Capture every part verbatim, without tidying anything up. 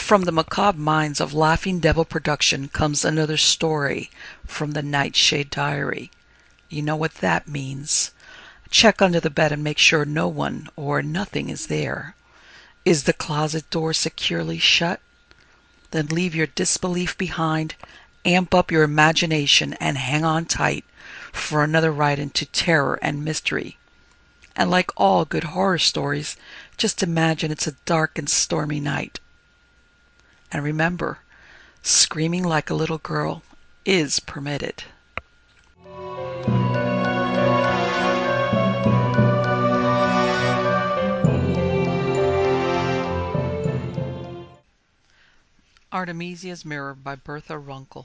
From the macabre minds of Laughing Devil Production comes another story from the Nightshade Diary. You know what that means. Check under the bed and make sure no one or nothing is there. Is the closet door securely shut? Then leave your disbelief behind, amp up your imagination, and hang on tight for another ride into terror and mystery. And like all good horror stories, just imagine it's a dark and stormy night. And remember, screaming like a little girl is permitted. Artemisia's Mirror by Bertha Runkle.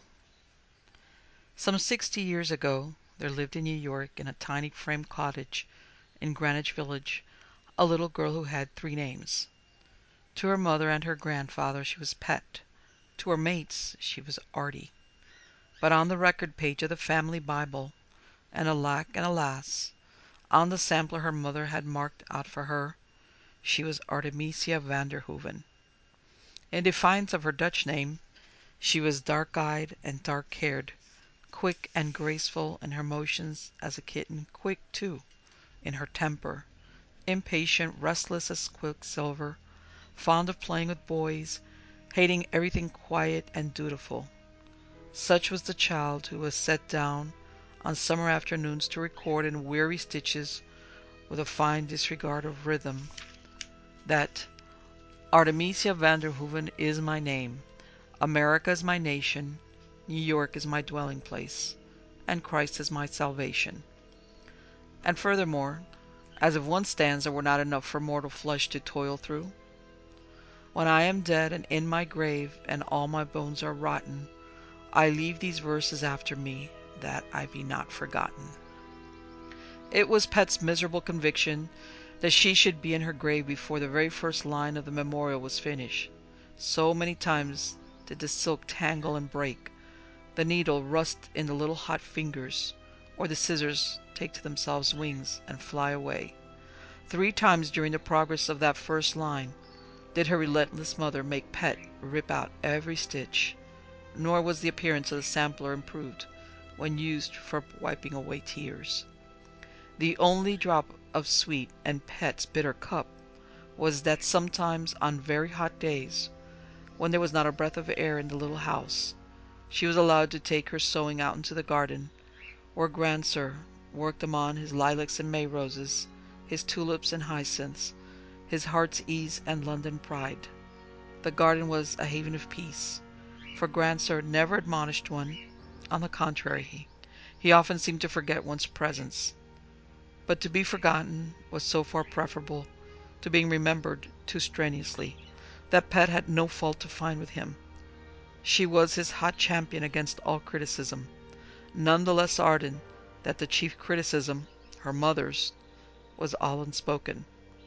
Some sixty years ago, there lived in New York, in a tiny frame cottage in Greenwich Village, a little girl who had three names. To her mother and her grandfather she was Pet. To her mates she was Artie. But on the record page of the family Bible, and alack and alas, on the sampler her mother had marked out for her, she was Artemisia van der Hoeven. In defiance of her Dutch name, she was dark-eyed and dark-haired, quick and graceful in her motions as a kitten, quick, too, in her temper, impatient, restless as quicksilver, fond of playing with boys, hating everything quiet and dutiful. Such was the child who was set down on summer afternoons to record in weary stitches, with a fine disregard of rhythm, that Artemisia van der Hoeven is my name, America is my nation, New York is my dwelling place, and Christ is my salvation. And furthermore, as if one stanza were not enough for mortal flesh to toil through, when I am dead and in my grave, and all my bones are rotten, I leave these verses after me, that I be not forgotten. It was Pet's miserable conviction that she should be in her grave before the very first line of the memorial was finished. So many times did the silk tangle and break, the needle rust in the little hot fingers, or the scissors take to themselves wings and fly away. Three times during the progress of that first line did her relentless mother make Pet rip out every stitch, nor was the appearance of the sampler improved when used for wiping away tears. The only drop of sweet in Pet's bitter cup was that sometimes on very hot days, when there was not a breath of air in the little house, she was allowed to take her sewing out into the garden, where Gran'sir worked among his lilacs and May roses, his tulips and hyacinths, his heart's ease and London pride. The garden was a haven of peace, for Gran'sir never admonished one. On the contrary, he, he often seemed to forget one's presence. But to be forgotten was so far preferable to being remembered too strenuously, that Pet had no fault to find with him. She was his hot champion against all criticism, none the less ardent that the chief criticism, her mother's, was all unspoken.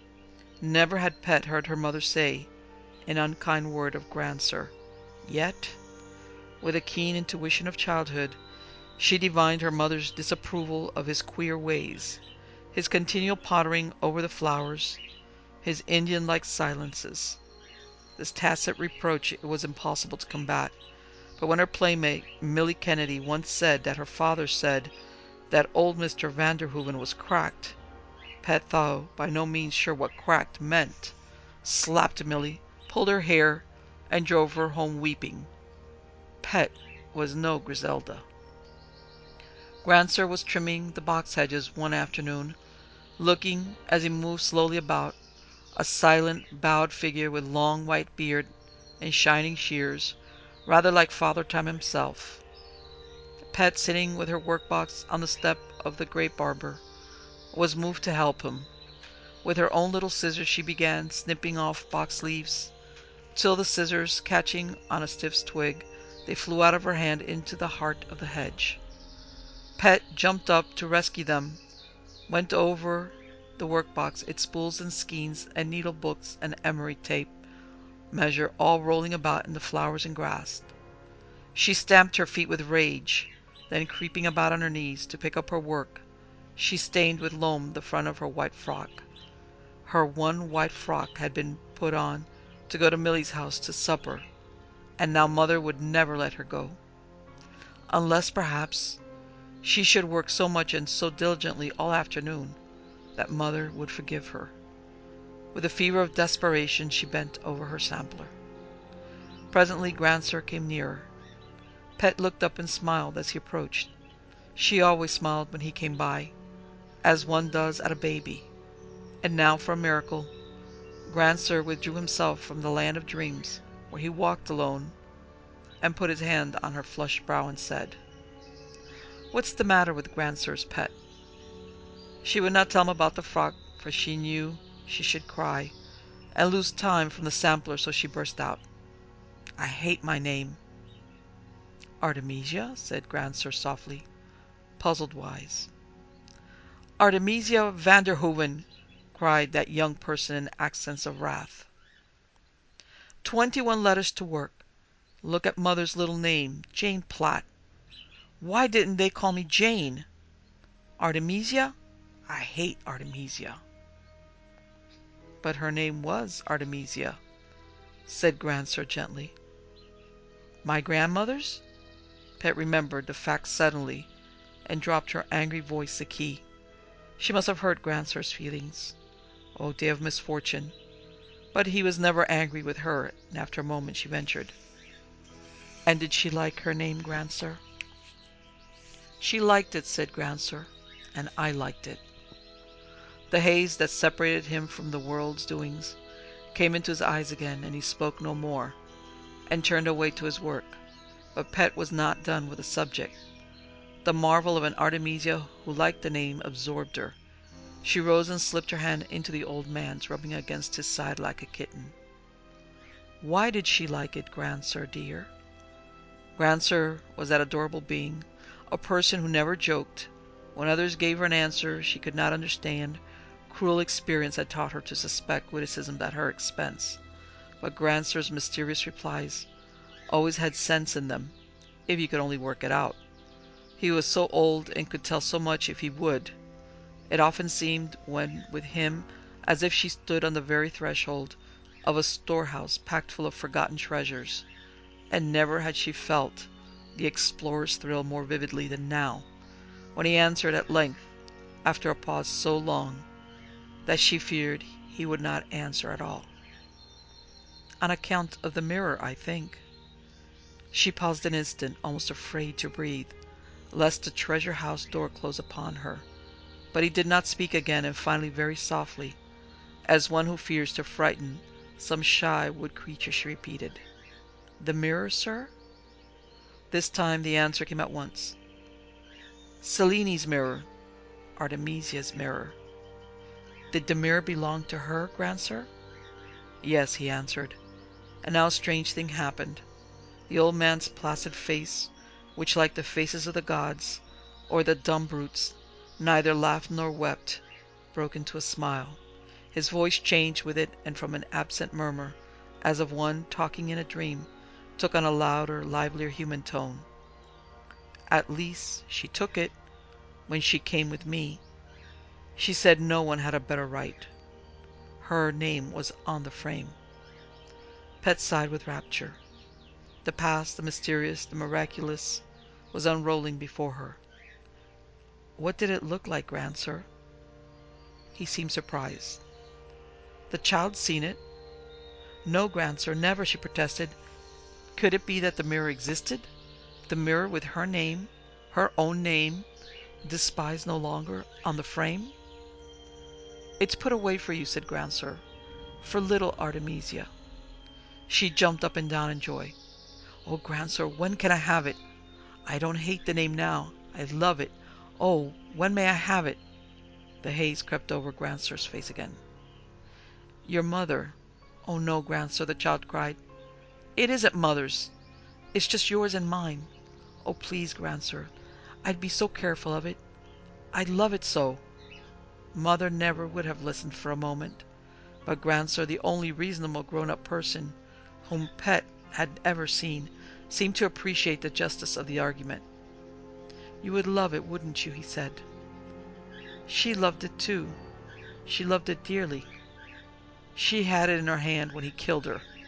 Never had Pet heard her mother say an unkind word of Gran'sir. Yet, with a keen intuition of childhood, she divined her mother's disapproval of his queer ways, his continual pottering over the flowers, his Indian-like silences. This tacit reproach it was impossible to combat, but when her playmate, Milly Kennedy, once said that her father said that old Mister van der Hoeven was cracked, Pet, though by no means sure what cracked meant, slapped Milly, pulled her hair, and drove her home weeping. Pet was no Griselda. Gran'sir was trimming the box hedges one afternoon, looking, as he moved slowly about, a silent, bowed figure with long white beard and shining shears, rather like Father Time himself. Pet, sitting with her workbox on the step of the great barber, was moved to help him. With her own little scissors she began snipping off box leaves, till the scissors, catching on a stiff twig, they flew out of her hand into the heart of the hedge. Pet jumped up to rescue them, went over the workbox, its spools and skeins and needle books and emery tape measure all rolling about in the flowers and grass. She stamped her feet with rage, then creeping about on her knees to pick up her work, she stained with loam the front of her white frock. Her one white frock had been put on to go to Milly's house to supper, and now Mother would never let her go. Unless, perhaps, she should work so much and so diligently all afternoon that Mother would forgive her. With a fever of desperation, she bent over her sampler. Presently Gran'sir came nearer. Pet looked up and smiled as he approached. She always smiled when he came by, as one does at a baby. And now, for a miracle, Gran'sir withdrew himself from the land of dreams, where he walked alone, and put his hand on her flushed brow and said, "What's the matter with Gran'sir's pet?" She would not tell him about the frock, for she knew she should cry, and lose time from the sampler, so she burst out, "I hate my name." "Artemisia?" said Gran'sir softly, puzzled-wise. "Artemisia Vanderhooven!" cried that young person in accents of wrath. Twenty-one letters to work. Look at Mother's little name, Jane Platt. Why didn't they call me Jane? Artemisia? I hate Artemisia. But her name was Artemisia, said Gran'sir gently. My grandmother's? Pet remembered the fact suddenly and dropped her angry voice a key. She must have hurt Gran'sir's feelings. Oh, day of misfortune. But he was never angry with her, and after a moment she ventured, "And did she like her name, Gran'sir?" "She liked it," said Gran'sir, "and I liked it." The haze that separated him from the world's doings came into his eyes again, and he spoke no more, and turned away to his work. But Pet was not done with the subject. The marvel of an Artemisia who liked the name absorbed her. She rose and slipped her hand into the old man's, rubbing against his side like a kitten. "Why did she like it, Gran'sir dear?" Gran'sir was that adorable being, a person who never joked. When others gave her an answer she could not understand, cruel experience had taught her to suspect witticism at her expense. But Gran'sir's mysterious replies always had sense in them, if you could only work it out. He was so old and could tell so much if he would. It often seemed, when with him, as if she stood on the very threshold of a storehouse packed full of forgotten treasures, and never had she felt the explorer's thrill more vividly than now, when he answered at length, after a pause so long that she feared he would not answer at all. "On account of the mirror, I think." She paused an instant, almost afraid to breathe, lest the treasure house door close upon her. But he did not speak again, and finally very softly, as one who fears to frighten some shy wood creature, she repeated, "The mirror, sir?" This time the answer came at once. "Seleni's mirror, Artemisia's mirror." "Did the mirror belong to her, Gran'sir?" "Yes," he answered. And now a strange thing happened. The old man's placid face, which, like the faces of the gods, or the dumb brutes, neither laughed nor wept, broke into a smile. His voice changed with it, and from an absent murmur, as of one talking in a dream, took on a louder, livelier human tone. "At least she took it when she came with me. She said no one had a better right. Her name was on the frame." Pet sighed with rapture. The past, the mysterious, the miraculous, was unrolling before her. "What did it look like, Gran'sir?" He seemed surprised. "The child's seen it." "No, Gran'sir, never," she protested. Could it be that the mirror existed? The mirror with her name, her own name, despised no longer, on the frame? "It's put away for you," said Gran'sir, "for little Artemisia." She jumped up and down in joy. "Oh, Gran'sir, when can I have it? I don't hate the name now. I love it. Oh, when may I have it?" The haze crept over Gran'sir's face again. "Your mother—" "Oh, no, Gran'sir," the child cried. "It isn't Mother's. It's just yours and mine. Oh, please, Gran'sir, I'd be so careful of it. I'd love it so." Mother never would have listened for a moment, but Gran'sir, the only reasonable grown-up person whom Pet had ever seen, seemed to appreciate the justice of the argument. "You would love it, wouldn't you?" he said. She loved it too. She loved it dearly. She had it in her hand when he killed her.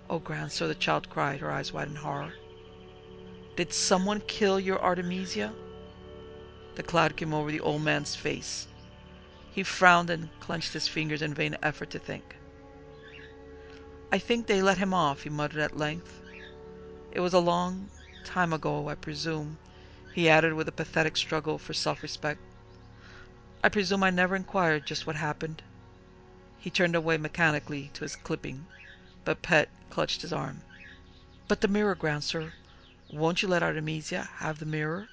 "Oh, Grandsir," the child cried, her eyes wide in horror. "Did someone kill your Artemisia?" The cloud came over the old man's face. He frowned and clenched his fingers in vain effort to think. "I think they let him off," he muttered at length. "It was a long time ago, I presume," he added with a pathetic struggle for self-respect. "I presume I never inquired just what happened." He turned away mechanically to his clipping, but Pet clutched his arm. "But the mirror, Grandsir. Won't you let Artemisia have the mirror?"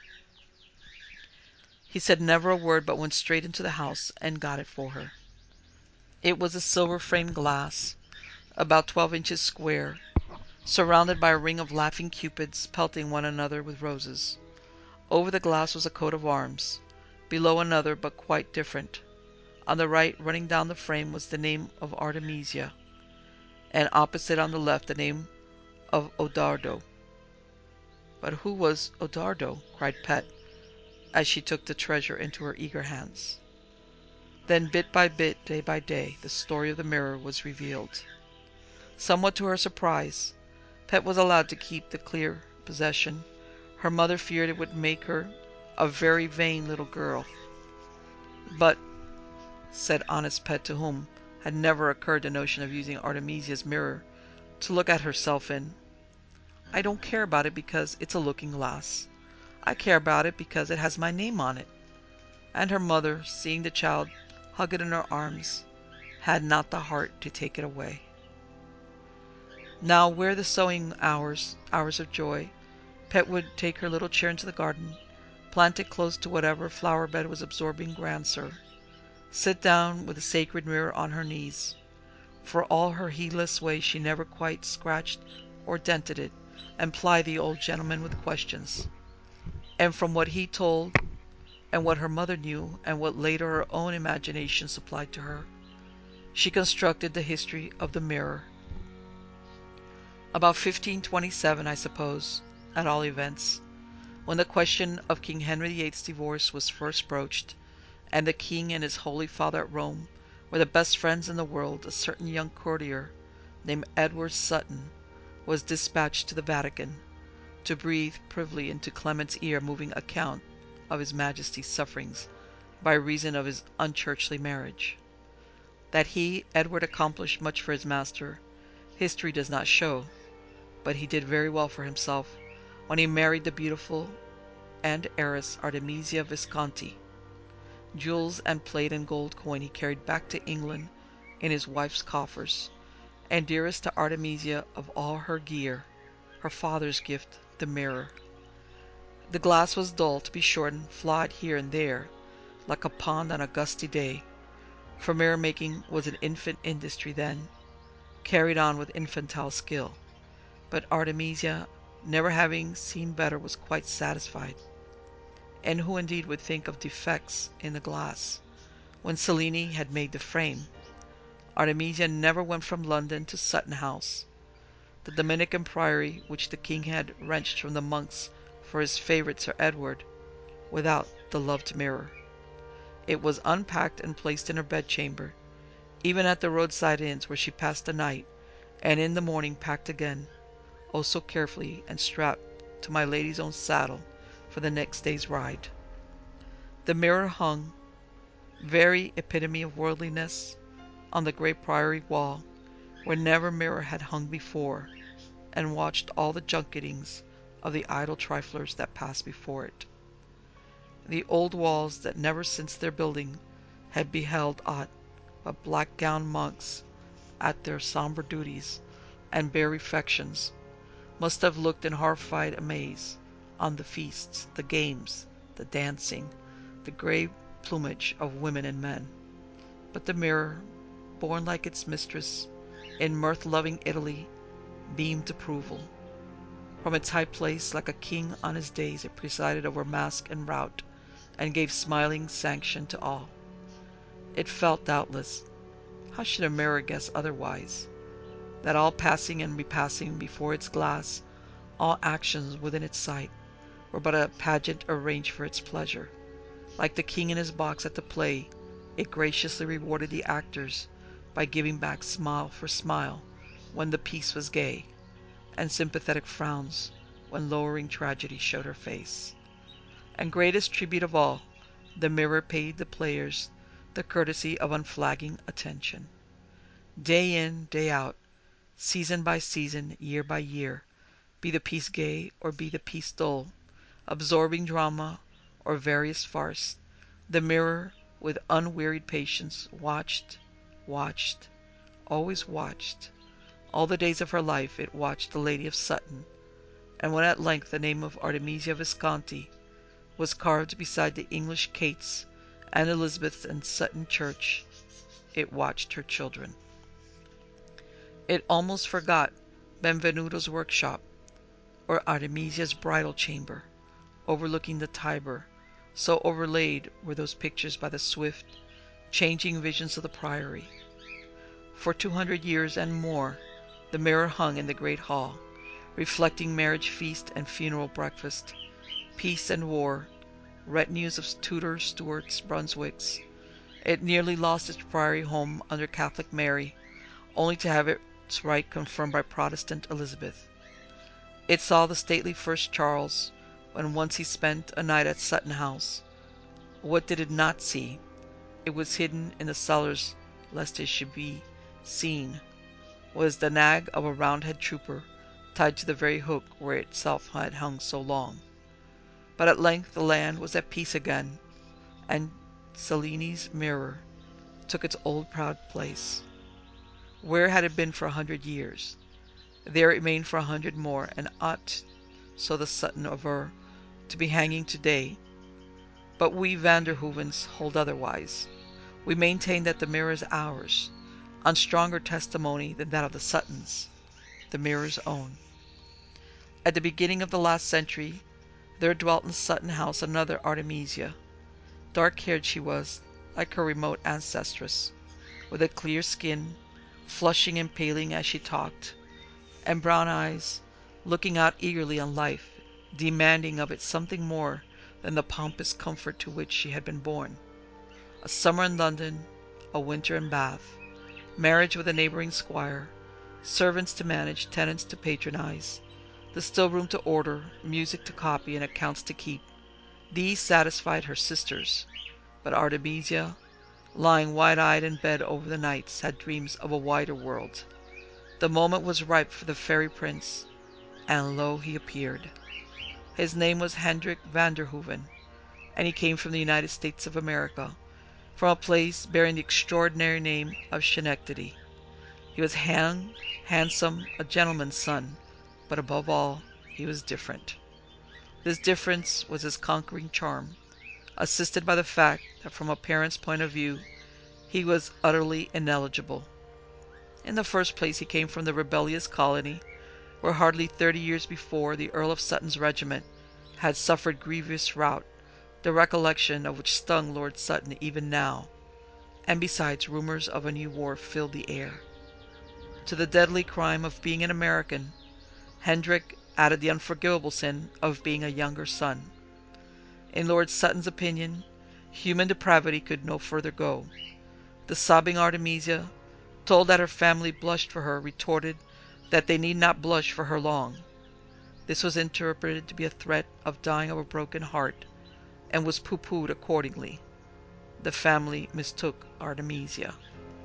He said never a word, but went straight into the house and got it for her. It was a silver-framed glass, about twelve inches square, surrounded by a ring of laughing cupids pelting one another with roses. Over the glass was a coat of arms, below another but quite different. On the right, running down the frame, was the name of Artemisia, and opposite on the left the name of Odardo. "But who was Odardo?" cried Pet, as she took the treasure into her eager hands. Then, bit by bit, day by day, the story of the mirror was revealed. Somewhat to her surprise, Pet was allowed to keep the clear possession. Her mother feared it would make her a very vain little girl. "But," said honest Pet, to whom had never occurred the notion of using Artemisia's mirror to look at herself in, "I don't care about it because it's a looking-glass. I care about it because it has my name on it." And her mother, seeing the child hug it in her arms, had not the heart to take it away. Now, where the sewing hours, hours of joy, Pet would take her little chair into the garden, plant it close to whatever flower bed was absorbing Grandsir, sit down with the sacred mirror on her knees. For all her heedless ways she never quite scratched or dented it, and ply the old gentleman with questions. And from what he told, and what her mother knew, and what later her own imagination supplied to her, she constructed the history of the mirror. About fifteen twenty-seven, I suppose, at all events, when the question of King Henry the Eighth's divorce was first broached, and the king and his holy father at Rome were the best friends in the world, a certain young courtier named Edward Sutton was dispatched to the Vatican to breathe privily into Clement's ear a moving account of his Majesty's sufferings by reason of his unchurchly marriage. That he, Edward, accomplished much for his master, history does not show, but he did very well for himself when he married the beautiful and heiress Artemisia Visconti. Jewels and plate and gold coin he carried back to England in his wife's coffers, and dearest to Artemisia of all her gear, her father's gift, the mirror. The glass was dull, to be sure, and flawed here and there, like a pond on a gusty day, for mirror making was an infant industry then, carried on with infantile skill. But Artemisia, never having seen better, was quite satisfied. And who indeed would think of defects in the glass, when Cellini had made the frame? Artemisia never went from London to Sutton House, the Dominican priory which the king had wrenched from the monks for his favourite Sir Edward, without the loved mirror. It was unpacked and placed in her bedchamber, even at the roadside inns where she passed the night, and in the morning packed again, oh so carefully, and strapped to my lady's own saddle for the next day's ride. The mirror hung, very epitome of worldliness, on the great priory wall, where never mirror had hung before, and watched all the junketings of the idle triflers that passed before it. The old walls, that never since their building had beheld aught but black-gowned monks at their sombre duties and bare refections, must have looked in horrified amaze on the feasts, the games, the dancing, the grey plumage of women and men. But the mirror, born like its mistress in mirth-loving Italy, beamed approval. From its high place, like a king on his days, it presided over masque and rout, and gave smiling sanction to all. It felt, doubtless, how should a mirror guess otherwise, that all passing and repassing before its glass, all actions within its sight, were but a pageant arranged for its pleasure. Like the king in his box at the play, it graciously rewarded the actors by giving back smile for smile when the piece was gay, and sympathetic frowns when lowering tragedy showed her face. And greatest tribute of all, the mirror paid the players the courtesy of unflagging attention. Day in, day out, season by season, year by year, be the piece gay or be the piece dull, absorbing drama or various farce, the mirror, with unwearied patience, watched, watched, always watched. All the days of her life it watched the Lady of Sutton, and when at length the name of Artemisia Visconti was carved beside the English Kates and Elizabeths in Sutton Church, it watched her children. It almost forgot Benvenuto's workshop, or Artemisia's bridal chamber, overlooking the Tiber, so overlaid were those pictures by the swift, changing visions of the Priory. For two hundred years and more the mirror hung in the great hall, reflecting marriage feast and funeral breakfast, peace and war, retinues of Tudors, Stuarts, Brunswicks. It nearly lost its priory home under Catholic Mary, only to have its right confirmed by Protestant Elizabeth. It saw the stately first Charles, when once he spent a night at Sutton House. What did it not see? It was hidden in the cellars lest it should be seen. Was the nag of a Roundhead trooper, tied to the very hook where it itself had hung so long. But at length the land was at peace again, and Cellini's mirror took its old proud place. Where had it been for a hundred years? There it remained for a hundred more, and ought, so the Sutton aver, to be hanging today. But we Vanderhoevens hold otherwise. We maintain that the mirror is ours, on stronger testimony than that of the Suttons, the mirror's own. At the beginning of the last century there dwelt in Sutton House another Artemisia. Dark-haired she was, like her remote ancestress, with a clear skin, flushing and paling as she talked, and brown eyes, looking out eagerly on life, demanding of it something more than the pompous comfort to which she had been born. A summer in London, a winter in Bath, marriage with a neighbouring squire, servants to manage, tenants to patronize, the still-room to order, music to copy, and accounts to keep. These satisfied her sisters, but Artemisia, lying wide-eyed in bed over the nights, had dreams of a wider world. The moment was ripe for the fairy prince, and lo, he appeared. His name was Hendrik Vanderhoeven, and he came from the United States of America, from a place bearing the extraordinary name of Schenectady. He was young, handsome, a gentleman's son, but above all, he was different. This difference was his conquering charm, assisted by the fact that from a parent's point of view he was utterly ineligible. In the first place, he came from the rebellious colony, where hardly thirty years before the Earl of Sutton's regiment had suffered grievous rout, the recollection of which stung Lord Sutton even now, and besides, rumours of a new war filled the air. To the deadly crime of being an American, Hendrik added the unforgivable sin of being a younger son. In Lord Sutton's opinion, human depravity could no further go. The sobbing Artemisia, told that her family blushed for her, retorted that they need not blush for her long. This was interpreted to be a threat of dying of a broken heart, and was pooh-poohed accordingly. The family mistook Artemisia.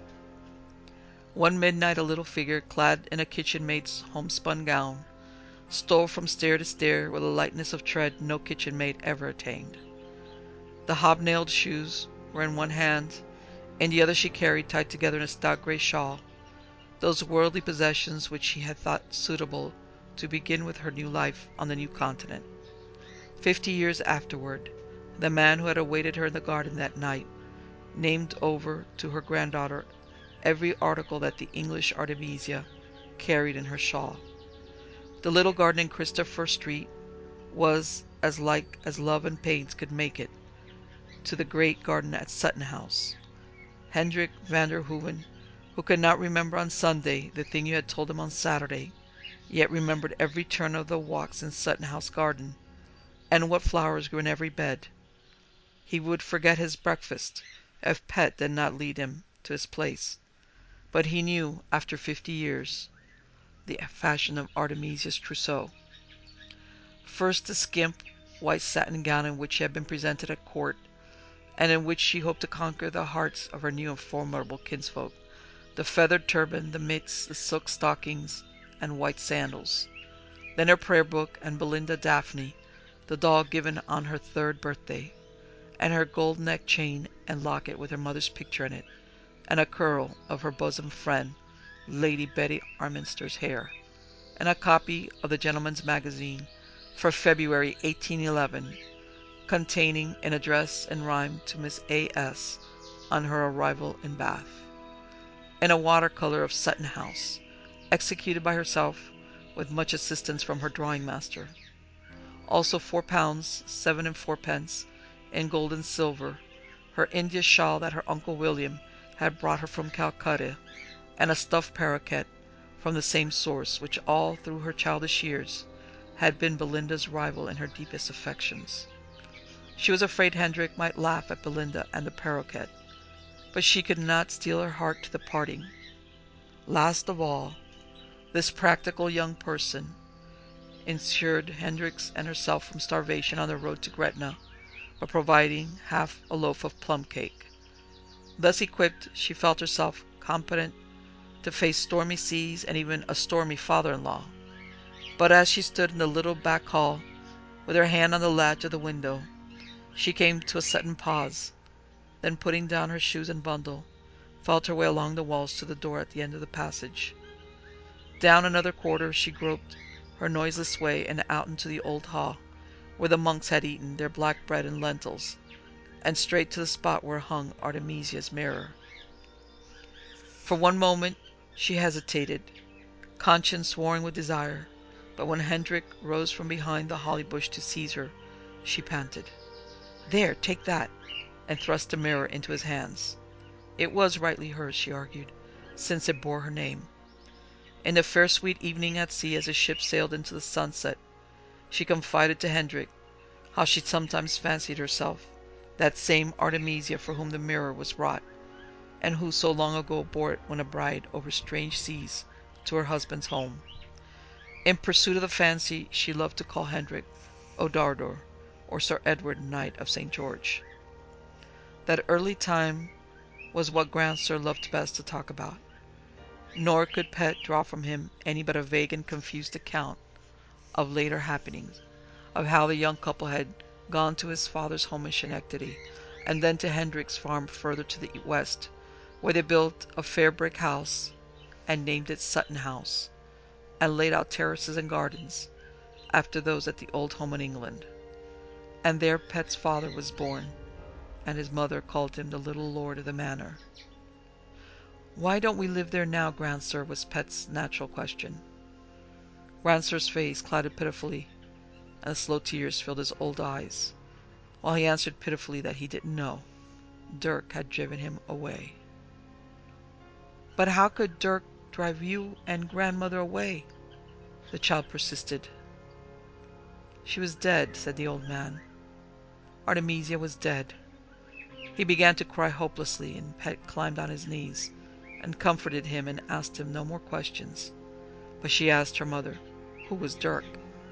One midnight a little figure, clad in a kitchen-maid's homespun gown, stole from stair to stair with a lightness of tread no kitchen-maid ever attained. The hobnailed shoes were in one hand, in the other she carried, tied together in a stout grey shawl, those worldly possessions which she had thought suitable to begin with her new life on the new continent. Fifty years afterward, the man who had awaited her in the garden that night named over to her granddaughter every article that the English Artemisia carried in her shawl. The little garden in Christopher Street was as like as love and pains could make it to the great garden at Sutton House. Hendrik Vanderhoeven, who could not remember on Sunday the thing you had told him on Saturday, yet remembered every turn of the walks in Sutton House garden, and what flowers grew in every bed. He would forget his breakfast if Pet did not lead him to his place. But he knew, after fifty years, the fashion of Artemisia's trousseau. First the skimp white satin gown in which she had been presented at court, and in which she hoped to conquer the hearts of her new and formidable kinsfolk, the feathered turban, the mitts, the silk stockings, and white sandals. Then her prayer book, and Belinda Daphne, the doll given on her third birthday, and her gold neck chain and locket with her mother's picture in it, and a curl of her bosom friend, Lady Betty Arminster's hair, and a copy of the Gentleman's Magazine for February eighteen eleven, containing an address in rhyme to Miss A S on her arrival in Bath, and a watercolor of Sutton House, executed by herself with much assistance from her drawing master. Also four pounds, seven and fourpence, in gold and silver, her India shawl that her Uncle William had brought her from Calcutta, and a stuffed paroquet from the same source, which all through her childish years had been Belinda's rival in her deepest affections. She was afraid Hendrik might laugh at Belinda and the paroquet, but she could not steel her heart to the parting. Last of all, this practical young person insured Hendricks and herself from starvation on the road to Gretna by providing half a loaf of plum cake. Thus equipped, she felt herself competent to face stormy seas and even a stormy father-in-law. But as she stood in the little back hall, with her hand on the latch of the window, she came to a sudden pause, then putting down her shoes and bundle, felt her way along the walls to the door at the end of the passage. Down another quarter she groped her noiseless way and out into the old hall, where the monks had eaten their black bread and lentils, and straight to the spot where hung Artemisia's mirror. For one moment she hesitated, conscience warring with desire, but when Hendrik rose from behind the holly bush to seize her, she panted, "There, take that," and thrust the mirror into his hands. It was rightly hers, she argued, since it bore her name. In the fair sweet evening at sea, as the ship sailed into the sunset, she confided to Hendrik how she sometimes fancied herself that same Artemisia for whom the mirror was wrought, and who so long ago bore it when a bride over strange seas to her husband's home. In pursuit of the fancy, she loved to call Hendrik Odardor, or Sir Edward, Knight of Saint George. That early time was what Grandsir loved best to talk about, nor could Pet draw from him any but a vague and confused account of later happenings, of how the young couple had gone to his father's home in Schenectady, and then to Hendrik's farm further to the west, where they built a fair brick house, and named it Sutton House, and laid out terraces and gardens, after those at the old home in England. And there Pet's father was born, and his mother called him the little lord of the manor. "Why don't we live there now, Grandsir?" was Pet's natural question. Grandsir's face clouded pitifully, and slow tears filled his old eyes, while he answered pitifully that he didn't know. Dirk had driven him away. "But how could Dirk drive you and grandmother away?" the child persisted. "She was dead," said the old man. "Artemisia was dead." He began to cry hopelessly, and Pet climbed on his knees and comforted him and asked him no more questions. But she asked her mother, "Who was Dirk?"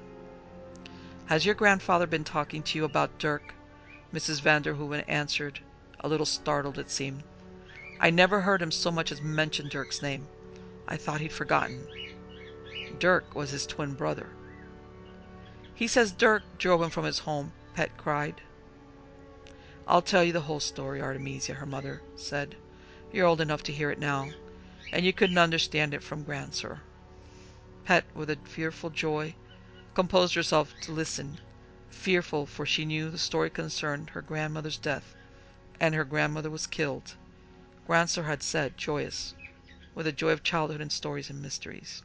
"Has your grandfather been talking to you about Dirk?" Missus Vanderhooven answered, a little startled it seemed. "I never heard him so much as mention Dirk's name. I thought he'd forgotten." "Dirk was his twin brother." "He says Dirk drove him from his home," Pet cried. "I'll tell you the whole story, Artemisia," her mother said. "You're old enough to hear it now, and you couldn't understand it from Grandsir." Pet, with a fearful joy, composed herself to listen, fearful, for she knew the story concerned her grandmother's death, and her grandmother was killed. Grandsir had said, joyous, with the joy of childhood and stories and mysteries.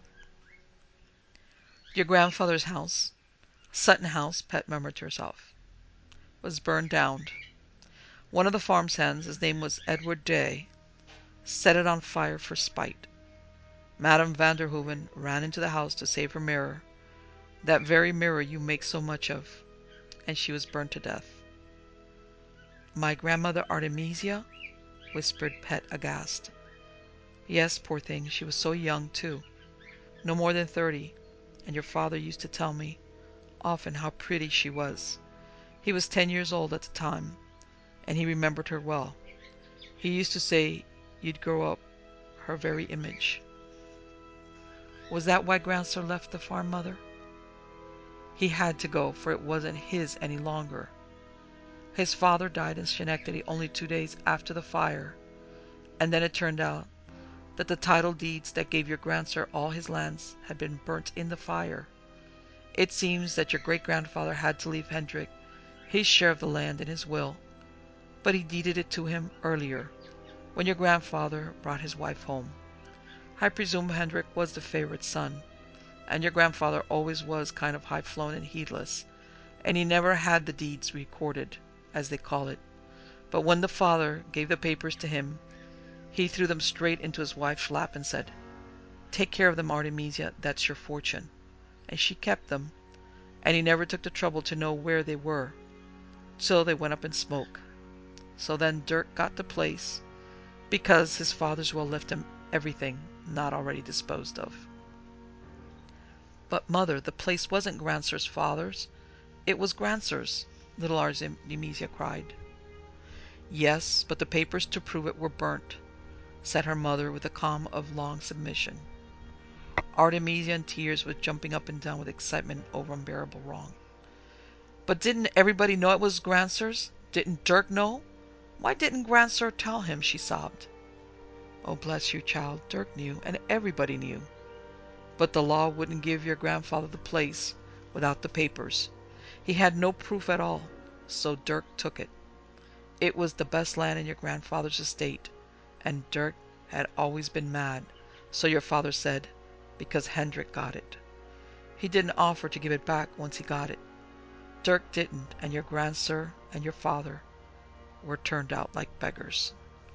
"Your grandfather's house, Sutton House," Pet murmured to herself, "was burned down. One of the farm's hands, his name was Edward Day, set it on fire for spite. Madame Vanderhooven ran into the house to save her mirror, that very mirror you make so much of, and she was burned to death." "My grandmother Artemisia?" whispered Pet aghast. "Yes, poor thing, she was so young too." no more than thirty, and your father used to tell me often how pretty she was. He was ten years old at the time, and he remembered her well. He used to say you'd grow up her very image. Was that why Grandsir left the farm, Mother? He had to go, for it wasn't his any longer. His father died in Schenectady only two days after the fire, and then it turned out that the title deeds that gave your Grandsir all his lands had been burnt in the fire. It seems that your great-grandfather had to leave Hendrik his share of the land in his will, but he deeded it to him earlier, when your grandfather brought his wife home. I presume Hendrik was the favorite son, and your grandfather always was kind of high-flown and heedless, and he never had the deeds recorded, as they call it. But when the father gave the papers to him, he threw them straight into his wife's lap and said, "Take care of them, Artemisia, that's your fortune." And she kept them, and he never took the trouble to know where they were, till they went up in smoke. So then Dirk got the place, because his father's will left him everything not already disposed of. But, Mother, the place wasn't Grandsir's father's. It was Grandsir's, little Artemisia cried. Yes, but the papers to prove it were burnt, said her mother with the calm of long submission. Artemisia in tears was jumping up and down with excitement over unbearable wrong. But didn't everybody know it was Grandsir's? Didn't Dirk know? Why didn't Grandsir tell him? She sobbed. Oh, bless you, child, Dirk knew, and everybody knew. But the law wouldn't give your grandfather the place without the papers. He had no proof at all, so Dirk took it. It was the best land in your grandfather's estate, and Dirk had always been mad, so your father said, because Hendrik got it. He didn't offer to give it back once he got it. Dirk didn't, and your Grandsir and your father were turned out like beggars.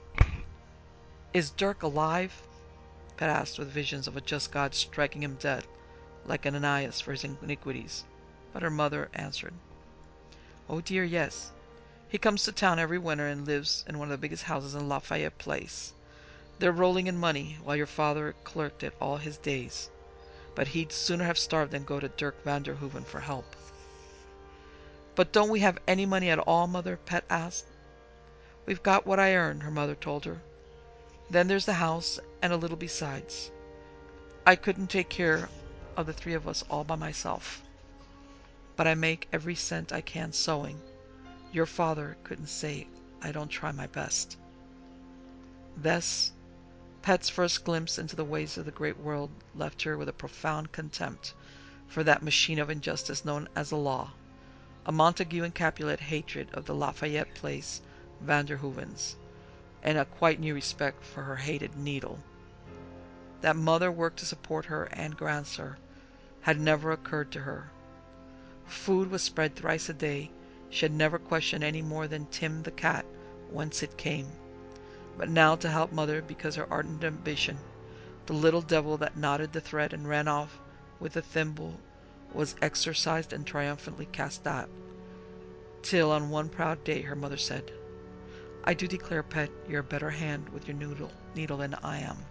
Is Dirk alive? Pet asked with visions of a just God striking him dead, like Ananias for his iniquities. But her mother answered, "Oh dear, yes. He comes to town every winter and lives in one of the biggest houses in Lafayette Place. They're rolling in money, while your father clerked it all his days. But he'd sooner have starved than go to Dirk Vanderhoeven for help." "But don't we have any money at all, Mother?" Pet asked. "We've got what I earn," her mother told her. "Then there's the house, and a little besides. I couldn't take care of the three of us all by myself. But I make every cent I can sewing. Your father couldn't say I don't try my best." Thus, Pet's first glimpse into the ways of the great world left her with a profound contempt for that machine of injustice known as the law, a Montague and Capulet hatred of the Lafayette Place Vanderhoevens, and a quite new respect for her hated needle. That mother worked to support her and Grandsir had never occurred to her. Food was spread thrice a day. She had never questioned any more than Tim the cat whence it came. But now to help Mother because her ardent ambition, the little devil that knotted the thread and ran off with the thimble, was exorcised and triumphantly cast out, till on one proud day her mother said, "I do declare, Pet, you're a better hand with your noodle, needle than I am."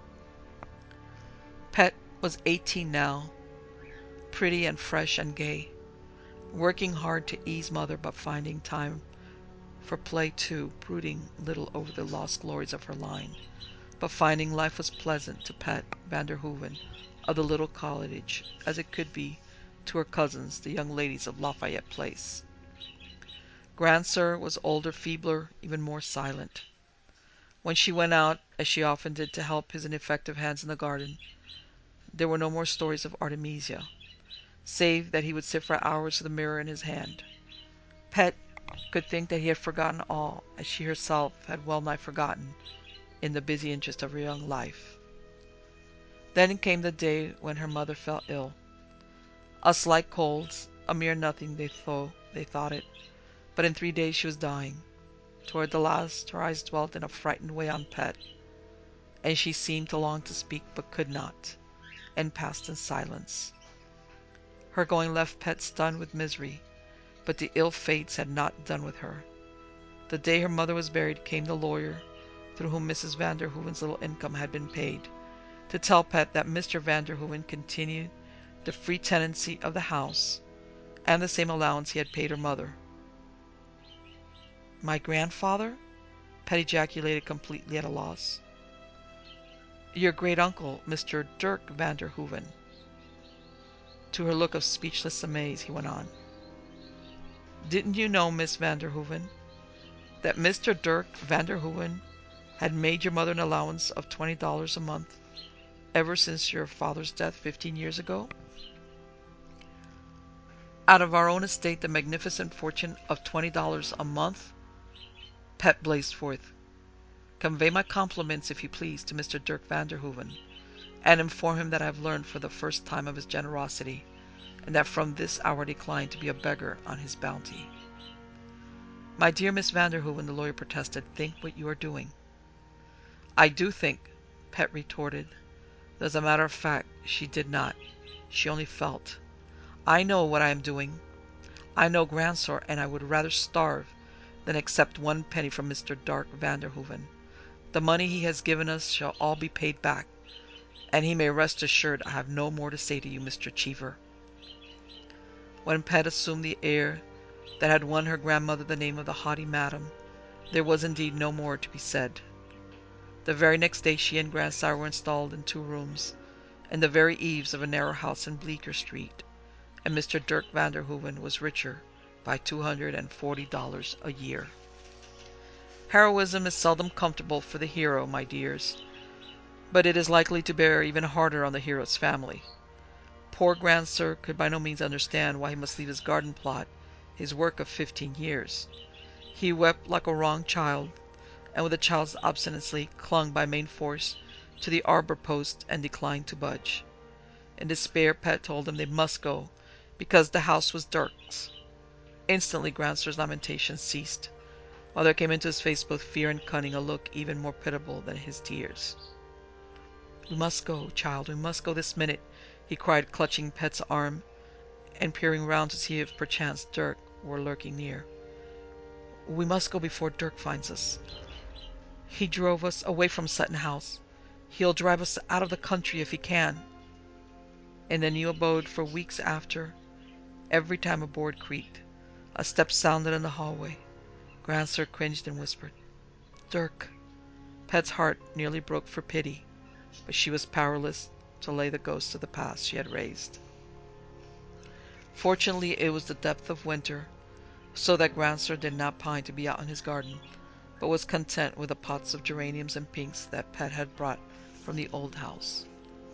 Pet was eighteen now, pretty and fresh and gay, working hard to ease Mother, but finding time for play too, brooding little over the lost glories of her line, but finding life was pleasant to Pet Vanderhoeven of the little cottage, as it could be to her cousins, the young ladies of Lafayette Place. Grandsir was older, feebler, even more silent. When she went out, as she often did, to help his ineffective hands in the garden, there were no more stories of Artemisia, save that he would sit for hours with a mirror in his hand. Pet could think that he had forgotten all, as she herself had well nigh forgotten, in the busy interest of her young life. Then came the day when her mother fell ill. A slight cold, a mere nothing they, thought they thought it, but in three days she was dying. Toward the last her eyes dwelt in a frightened way on Pet, and she seemed to long to speak but could not, and passed in silence. Her going left Pet stunned with misery, but the ill fates had not done with her. The day her mother was buried came the lawyer through whom Missus Vanderhoeven's little income had been paid, to tell Pet that Mister Vanderhooven continued the free tenancy of the house and the same allowance he had paid her mother. "My grandfather?" Pet ejaculated, completely at a loss. "Your great-uncle, Mister Dirk Vanderhooven." To her look of speechless amaze, he went on. "Didn't you know, Miss Vanderhooven, that Mister Dirk Vanderhooven had made your mother an allowance of twenty dollars a month ever since your father's death fifteen years ago? Out of our own estate the magnificent fortune of twenty dollars a month?" Pet blazed forth. "Convey my compliments, if you please, to Mister Dirk Vanderhooven, and inform him that I have learned for the first time of his generosity, and that from this hour I decline to be a beggar on his bounty." "My dear Miss Vanderhooven," the lawyer protested, "think what you are doing." "I do think," Pet retorted, though as a matter of fact she did not. She only felt. "I know what I am doing. I know Grandsir, and I would rather starve than accept one penny from Mister Dirk Vanderhooven. The money he has given us shall all be paid back, and he may rest assured I have no more to say to you, Mister Cheever." When Pet assumed the air that had won her grandmother the name of the haughty madam, there was indeed no more to be said. The very next day she and Grandsire were installed in two rooms, in the very eaves of a narrow house in Bleecker Street, and Mister Dirk Vanderhooven was richer by two hundred and forty dollars a year. Heroism is seldom comfortable for the hero, my dears, but it is likely to bear even harder on the hero's family. Poor Grandsir could by no means understand why he must leave his garden plot, his work of fifteen years. He wept like a wronged child, and with a child's obstinacy clung by main force to the arbor post and declined to budge. In despair Pet told him they must go, because the house was Dirk's. Instantly Grandsir's lamentations ceased, while there came into his face both fear and cunning, a look even more pitiable than his tears. "We must go, child, we must go this minute," he cried, clutching Pet's arm, and peering round to see if perchance Dirk were lurking near. "We must go before Dirk finds us. He drove us away from Sutton House. He'll drive us out of the country if he can." In the new abode for weeks after, every time a board creaked, a step sounded in the hallway, Grandsir cringed and whispered, "Dirk." Pet's heart nearly broke for pity, but she was powerless to lay the ghost of the past she had raised. Fortunately it was the depth of winter, so that Grandsir did not pine to be out in his garden, but was content with the pots of geraniums and pinks that Pet had brought from the old house.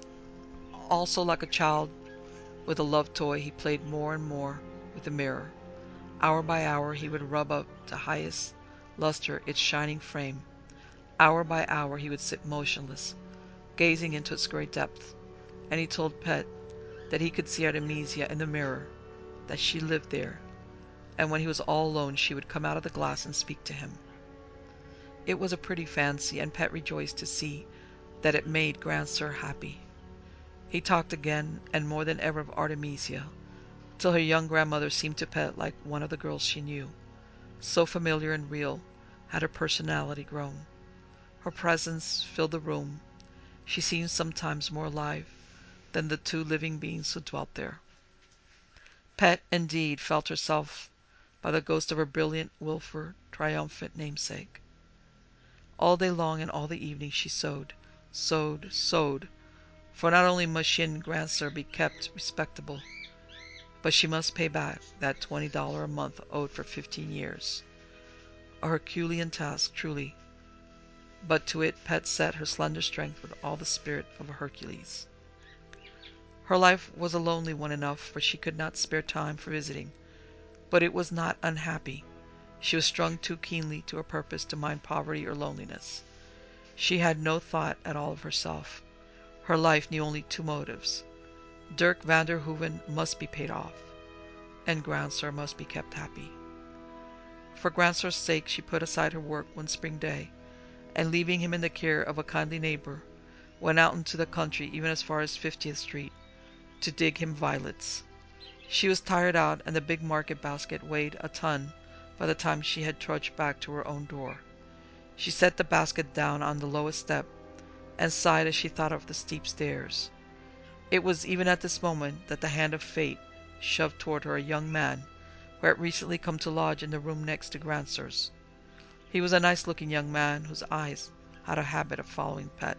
Also, like a child with a loved toy, he played more and more with the mirror. Hour by hour he would rub up to highest luster its shining frame. Hour by hour he would sit motionless, gazing into its grey depth, and he told Pet that he could see Artemisia in the mirror, that she lived there, and when he was all alone she would come out of the glass and speak to him. It was a pretty fancy, and Pet rejoiced to see that it made Grandsir happy. He talked again, and more than ever, of Artemisia, till her young grandmother seemed to Pet like one of the girls she knew. So familiar and real had her personality grown. Her presence filled the room. She seemed sometimes more alive than the two living beings who dwelt there. Pet, indeed, felt herself by the ghost of her brilliant, wilful, triumphant namesake. All day long and all the evening she sewed, sewed, sewed, for not only must she and Grandsir be kept respectable, but she must pay back that twenty dollars a month owed for fifteen years. A Herculean task, truly, but to it Pet set her slender strength with all the spirit of a Hercules. Her life was a lonely one enough, for she could not spare time for visiting, but it was not unhappy. She was strung too keenly to her purpose to mind poverty or loneliness. She had no thought at all of herself. Her life knew only two motives. Dirk Vanderhooven must be paid off, and Grandsir must be kept happy. For Grandsir's sake she put aside her work one spring day, and leaving him in the care of a kindly neighbor, went out into the country, even as far as Fiftieth Street, to dig him violets. She was tired out, and the big market basket weighed a ton by the time she had trudged back to her own door. She set the basket down on the lowest step, and sighed as she thought of the steep stairs. It was even at this moment that the hand of fate shoved toward her a young man who had recently come to lodge in the room next to Granser's. He was a nice-looking young man whose eyes had a habit of following Pet.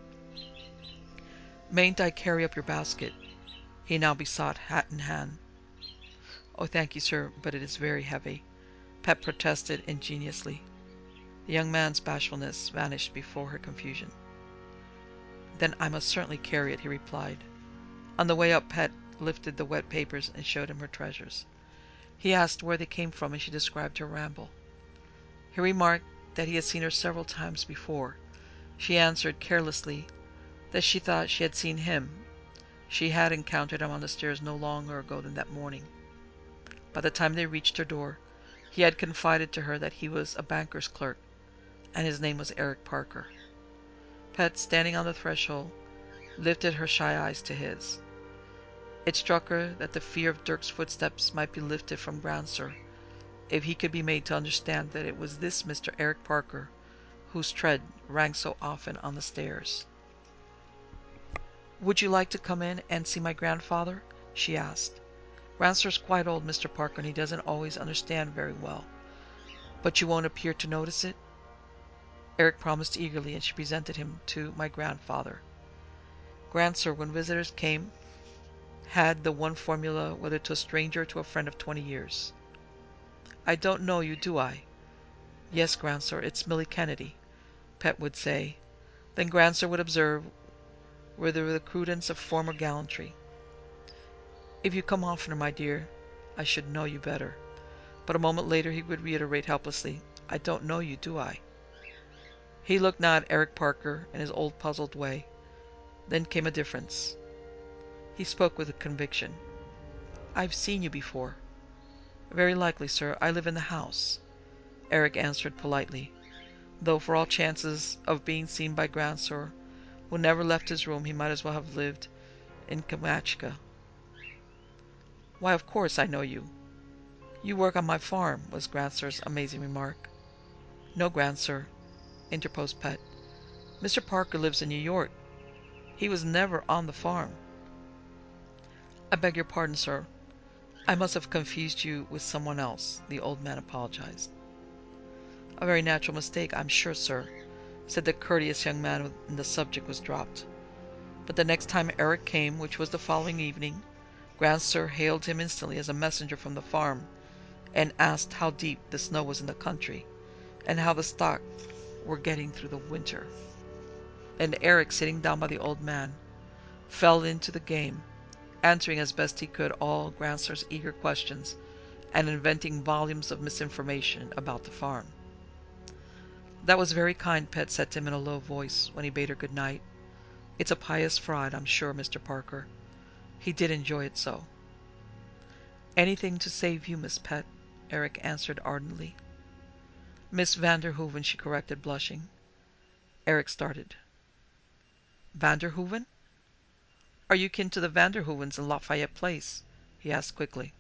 "Mayn't I carry up your basket?" he now besought, hat in hand. "Oh, thank you, sir, but it is very heavy," Pet protested ingenuously. The young man's bashfulness vanished before her confusion. "Then I must certainly carry it," he replied. On the way up, Pet lifted the wet papers and showed him her treasures. He asked where they came from, and she described her ramble. He remarked that he had seen her several times before. She answered carelessly that she thought she had seen him. She had encountered him on the stairs no longer ago than that morning. By the time they reached her door, he had confided to her that he was a banker's clerk, and his name was Eric Parker. Pet, standing on the threshold, lifted her shy eyes to his. It struck her that the fear of Dirk's footsteps might be lifted from Granser if he could be made to understand that it was this Mister Eric Parker whose tread rang so often on the stairs. "Would you like to come in and see my grandfather?" she asked. "Granser's quite old, Mister Parker, and he doesn't always understand very well. But you won't appear to notice it?" Eric promised eagerly, and she presented him to my grandfather. Granser, when visitors came, had the one formula whether to a stranger or to a friend of twenty years. "I don't know you, do I?" "Yes, Granser, it's Milly Kennedy," Pet would say. Then Granser would observe, with the recrudescence of former gallantry, "If you come oftener, my dear, I should know you better." But a moment later he would reiterate helplessly, "I don't know you, do I?" He looked now at Eric Parker in his old puzzled way. Then came a difference. He spoke with a conviction. "I've seen you before." "Very likely, sir. I live in the house," Eric answered politely, though for all chances of being seen by Granser, who never left his room, he might as well have lived in Kamchatka. "Why, of course I know you. You work on my farm," was Granser's amazing remark. "No, Granser," interposed Pet. "Mister Parker lives in New York. He was never on the farm." "I beg your pardon, sir. I must have confused you with someone else," the old man apologized. "A very natural mistake, I'm sure, sir," said the courteous young man, and the subject was dropped. But the next time Eric came, which was the following evening, Granser hailed him instantly as a messenger from the farm, and asked how deep the snow was in the country, and how the stock were getting through the winter. And Eric, sitting down by the old man, fell into the game, answering as best he could all Granser's eager questions, and inventing volumes of misinformation about the farm. "That was very kind," Pet said to him in a low voice when he bade her good night. "It's a pious fraud, I'm sure, Mister Parker." He did enjoy it so. "Anything to save you, Miss Pet," Eric answered ardently. "Miss Vanderhooven," she corrected, blushing. Eric started. "Vanderhooven? Are you kin to the Vanderhoovens in Lafayette Place?" he asked quickly.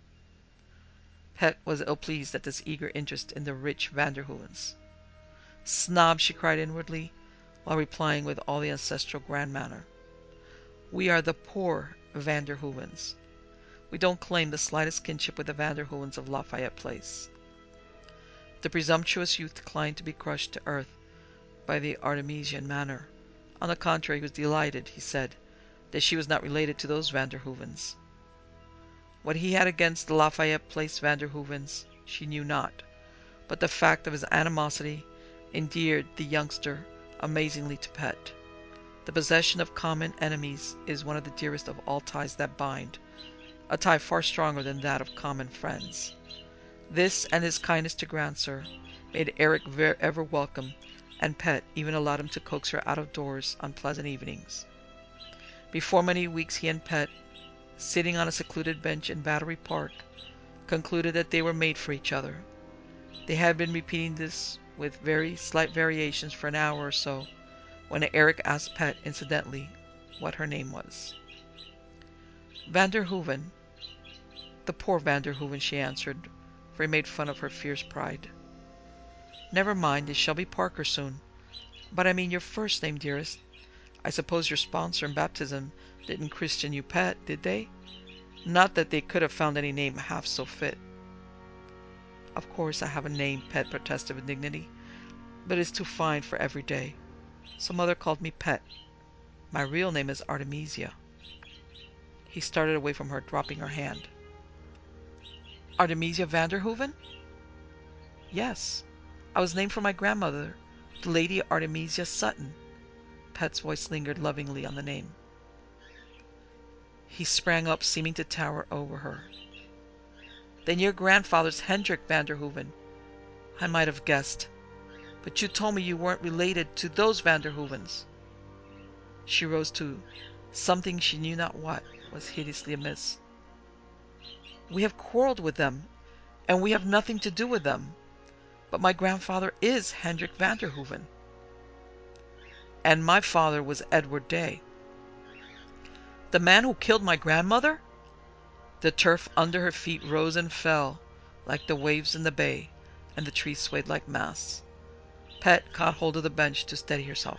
Pet was ill-pleased at this eager interest in the rich Vanderhoovens. "Snob!" she cried inwardly, while replying with all the ancestral grand manner. "We are the poor Vanderhoovens. We don't claim the slightest kinship with the Vanderhoovens of Lafayette Place." The presumptuous youth declined to be crushed to earth by the Artemisian manner. On the contrary, he was delighted, he said, that she was not related to those Vanderhoovens. What he had against the Lafayette Place Vanderhoovens she knew not, but the fact of his animosity endeared the youngster amazingly to Pet. The possession of common enemies is one of the dearest of all ties that bind, a tie far stronger than that of common friends. This and his kindness to Granser made Eric very ever welcome, and Pet even allowed him to coax her out of doors on pleasant evenings. Before many weeks he and Pet, sitting on a secluded bench in Battery Park, concluded that they were made for each other. They had been repeating this with very slight variations for an hour or so, when Eric asked Pet incidentally what her name was. "Vanderhooven. The poor Vanderhooven," she answered, for he made fun of her fierce pride. "Never mind, it shall be Parker soon. But I mean your first name, dearest. I suppose your sponsor in baptism didn't christen you Pet, did they? Not that they could have found any name half so fit. Of course I have a name, Pet protested with dignity, but it's too fine for every day. So mother called me Pet. My real name is Artemisia. He started away from her, dropping her hand. Artemisia Vanderhoeven? Yes. I was named for my grandmother, the Lady Artemisia Sutton. Pet's voice lingered lovingly on the name. He sprang up, seeming to tower over her. Then your grandfather's Hendrik Vanderhoeven. I might have guessed, but you told me you weren't related to those Vanderhoevens. She rose too. Something she knew not what was hideously amiss. We have quarreled with them, and we have nothing to do with them. But my grandfather is Hendrik Vanderhoeven. And my father was Edward Day. The man who killed my grandmother? The turf under her feet rose and fell like the waves in the bay, and the trees swayed like masts. Pet caught hold of the bench to steady herself.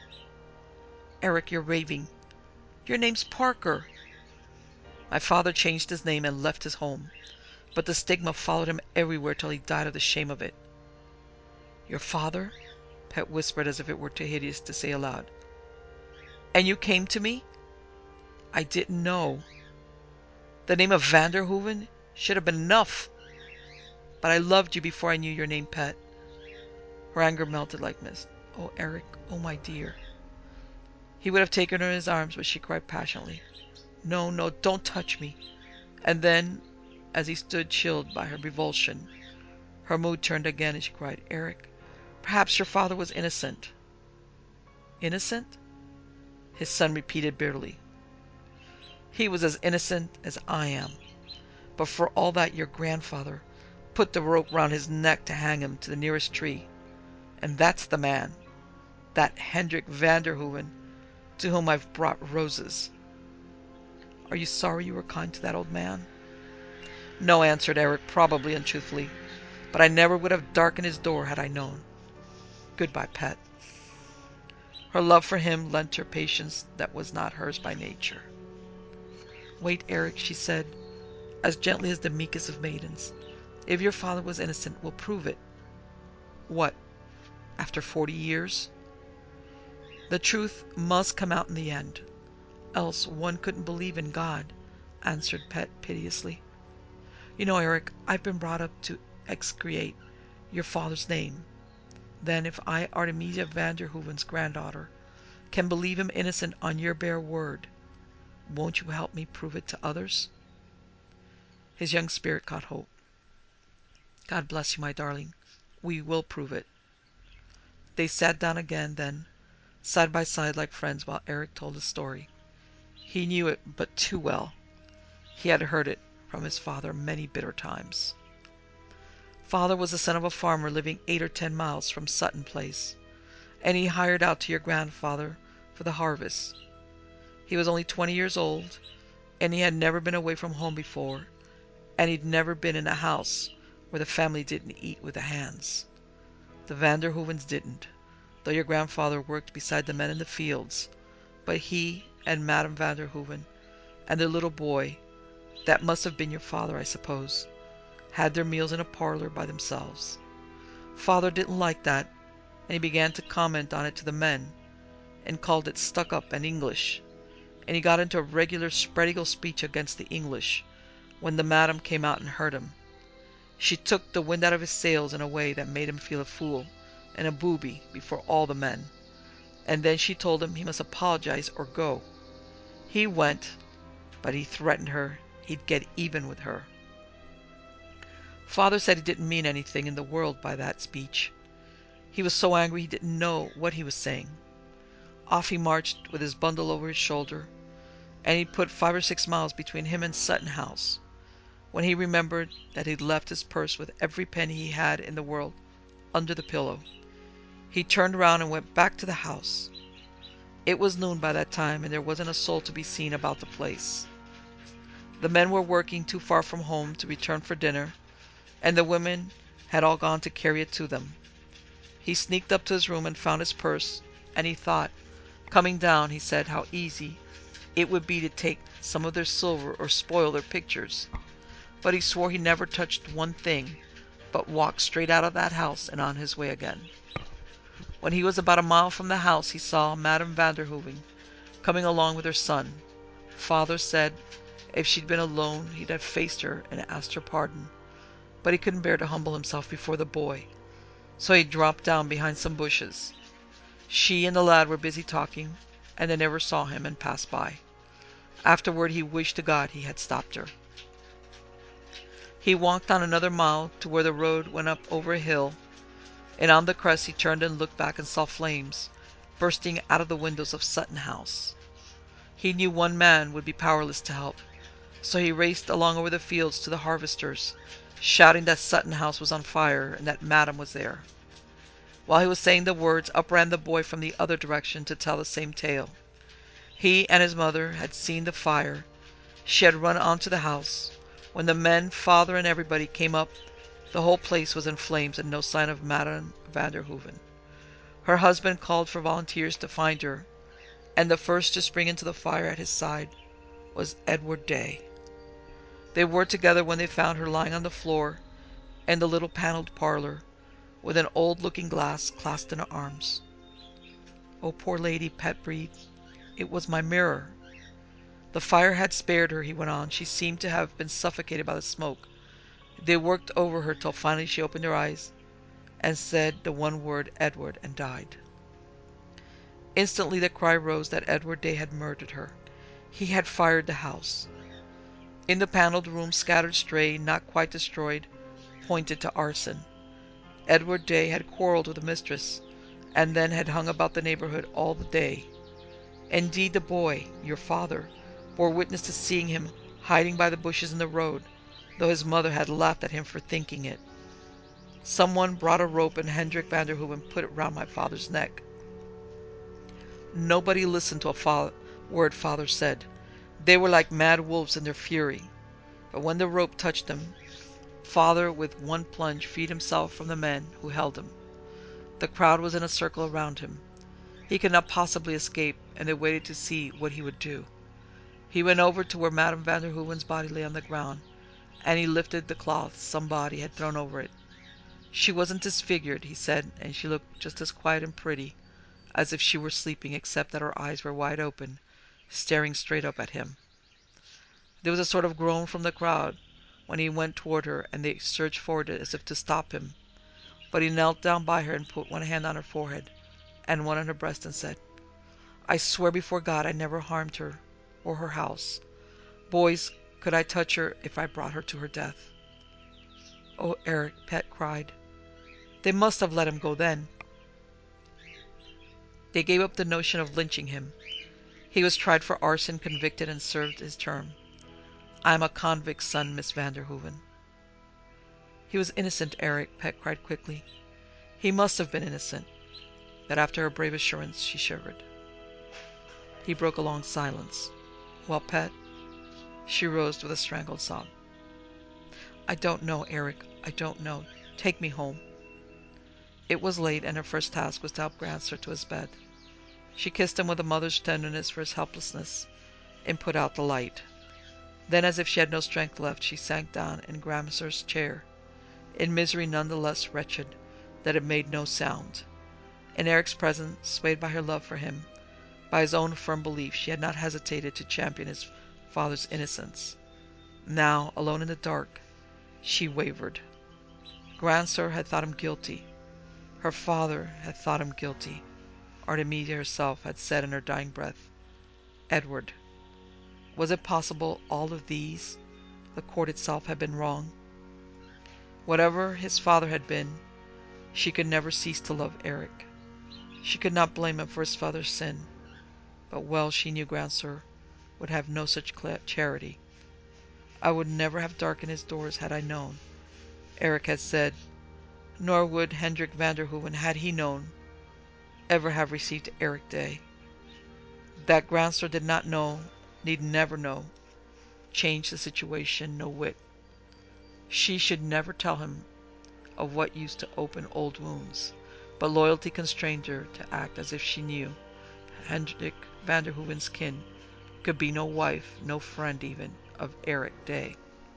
Eric, you're raving. Your name's Parker. My father changed his name and left his home, but the stigma followed him everywhere till he died of the shame of it. Your father? Pet whispered as if it were too hideous to say aloud. And you came to me? I didn't know. The name of Vanderhoeven should have been enough. But I loved you before I knew your name, Pet. Her anger melted like mist. Oh, Eric, oh my dear. He would have taken her in his arms, but she cried passionately. No, no, don't touch me. And then, as he stood chilled by her revulsion, her mood turned again and she cried, Eric, perhaps your father was innocent. Innocent? His son repeated bitterly. He was as innocent as I am. But for all that, your grandfather put the rope round his neck to hang him to the nearest tree. And that's the man, that Hendrik Vanderhoeven, to whom I've brought roses. Are you sorry you were kind to that old man? No, answered Eric, probably untruthfully, but I never would have darkened his door had I known. Goodbye, Pet. Her love for him lent her patience that was not hers by nature. Wait, Eric, she said, as gently as the meekest of maidens. If your father was innocent, we'll prove it. What, after forty years? The truth must come out in the end, else one couldn't believe in God, answered Pet piteously. You know, Eric, I've been brought up to execrate your father's name. Then if I, Artemisia Vanderhoeven's granddaughter, can believe him innocent on your bare word, won't you help me prove it to others? His young spirit caught hope. God bless you, my darling. We will prove it. They sat down again then, side by side like friends, while Eric told his story. He knew it but too well. He had heard it from his father many bitter times. Father was the son of a farmer living eight or ten miles from Sutton Place, and he hired out to your grandfather for the harvest. He was only twenty years old, and he had never been away from home before, and he'd never been in a house where the family didn't eat with the hands. The Vanderhoevens didn't, though your grandfather worked beside the men in the fields, but he and Madame Vanderhoeven and their little boy, that must have been your father, I suppose, had their meals in a parlor by themselves. Father didn't like that, and he began to comment on it to the men, and called it stuck-up and English, and he got into a regular spread-eagle speech against the English, when the madam came out and heard him. She took the wind out of his sails in a way that made him feel a fool and a booby before all the men, and then she told him he must apologize or go. He went, but he threatened her he'd get even with her. Father said he didn't mean anything in the world by that speech. He was so angry he didn't know what he was saying. Off he marched with his bundle over his shoulder, and he'd put five or six miles between him and Sutton House, when he remembered that he'd left his purse with every penny he had in the world under the pillow. He turned round and went back to the house. It was noon by that time, and there wasn't a soul to be seen about the place. The men were working too far from home to return for dinner, and the women had all gone to carry it to them. He sneaked up to his room and found his purse, and he thought, Coming down, he said how easy it would be to take some of their silver or spoil their pictures. But he swore he never touched one thing, but walked straight out of that house and on his way again. When he was about a mile from the house, he saw Madame Vanderhooven coming along with her son. Father said if she'd been alone, he'd have faced her and asked her pardon. But he couldn't bear to humble himself before the boy, so he dropped down behind some bushes. She and the lad were busy talking, and they never saw him and passed by. Afterward he wished to God he had stopped her. He walked on another mile to where the road went up over a hill, and on the crest he turned and looked back and saw flames bursting out of the windows of Sutton House. He knew one man would be powerless to help, so he raced along over the fields to the harvesters, shouting that Sutton House was on fire and that Madame was there. While he was saying the words, up ran the boy from the other direction to tell the same tale. He and his mother had seen the fire. She had run on to the house. When the men, father, and everybody came up, the whole place was in flames and no sign of Madame Vanderhooven. Her husband called for volunteers to find her, and the first to spring into the fire at his side was Edward Day. They were together when they found her lying on the floor in the little panelled parlour, with an old looking-glass clasped in her arms. "Oh, poor lady," Pet breathed. "It was my mirror." The fire had spared her, he went on. She seemed to have been suffocated by the smoke. They worked over her till finally she opened her eyes and said the one word, "Edward," and died. Instantly the cry rose that Edward Day had murdered her. He had fired the house. In the panelled room, scattered stray, not quite destroyed, pointed to arson. Edward Day had quarrelled with the mistress, and then had hung about the neighbourhood all the day. Indeed, the boy, your father, bore witness to seeing him hiding by the bushes in the road, though his mother had laughed at him for thinking it. Someone brought a rope and Hendrik Vanderhooven put it round my father's neck. Nobody listened to a fa- word father said. They were like mad wolves in their fury. But when the rope touched him, father with one plunge freed himself from the men who held him. The crowd was in a circle around him. He could not possibly escape, and they waited to see what he would do. He went over to where Madame Vanderhooven's body lay on the ground, and he lifted the cloth somebody had thrown over it. She wasn't disfigured, he said, and she looked just as quiet and pretty as if she were sleeping, except that her eyes were wide open, staring straight up at him. There was a sort of groan from the crowd when he went toward her, and they surged forward as if to stop him. But he knelt down by her and put one hand on her forehead and one on her breast and said, "I swear before God I never harmed her or her house. Boys, could I touch her if I brought her to her death?" "Oh, Eric," Pet cried. "They must have let him go then." They gave up the notion of lynching him. He was tried for arson, convicted, and served his term. "I am a convict's son, Miss Vanderhooven." "He was innocent, Eric," Pet cried quickly. "He must have been innocent." But after her brave assurance, she shivered. He broke a long silence. "Well, Pet?" She rose with a strangled sob. "I don't know, Eric. I don't know. Take me home." It was late, and her first task was to help Grancer to his bed. She kissed him with a mother's tenderness for his helplessness, and put out the light. Then, as if she had no strength left, she sank down in Grancer's chair, in misery none the less wretched that it made no sound. In Eric's presence, swayed by her love for him, by his own firm belief, she had not hesitated to champion his father's innocence. Now, alone in the dark, she wavered. Grancer had thought him guilty. Her father had thought him guilty. Artemisia herself had said in her dying breath, "Edward." Was it possible all of these, the court itself, had been wrong? Whatever his father had been, she could never cease to love Eric. She could not blame him for his father's sin, but well she knew Grancer would have no such charity. "I would never have darkened his doors had I known," Eric had said, nor would Hendrik Vanderhooven, had he known, ever have received Eric Day. That Grancer did not know, need never know, changed the situation no whit. She should never tell him of what used to open old wounds, but loyalty constrained her to act as if she knew Hendrik van der Hoeven's kin, could be no wife, no friend even, of Eric Day.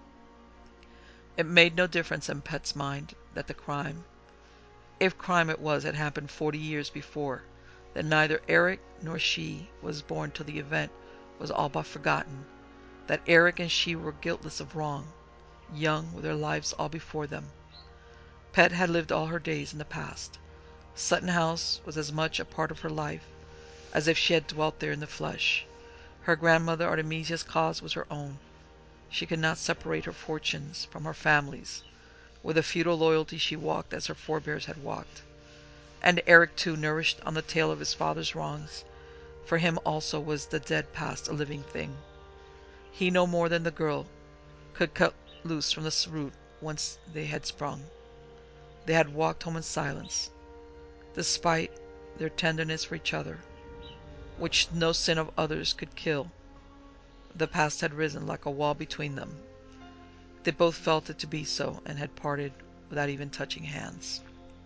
It made no difference in Pet's mind that the crime, if crime it was, had happened forty years before, that neither Eric nor she was born till the event was all but forgotten, that Eric and she were guiltless of wrong, young, with their lives all before them. Pet had lived all her days in the past. Sutton House was as much a part of her life as if she had dwelt there in the flesh. Her grandmother Artemisia's cause was her own. She could not separate her fortunes from her family's. With a feudal loyalty she walked as her forebears had walked. And Eric, too, nourished on the tale of his father's wrongs. For him also was the dead past a living thing. He, no more than the girl, could cut loose from the root whence they had sprung. They had walked home in silence, despite their tenderness for each other, which no sin of others could kill. The past had risen like a wall between them. They both felt it to be so, and had parted without even touching hands.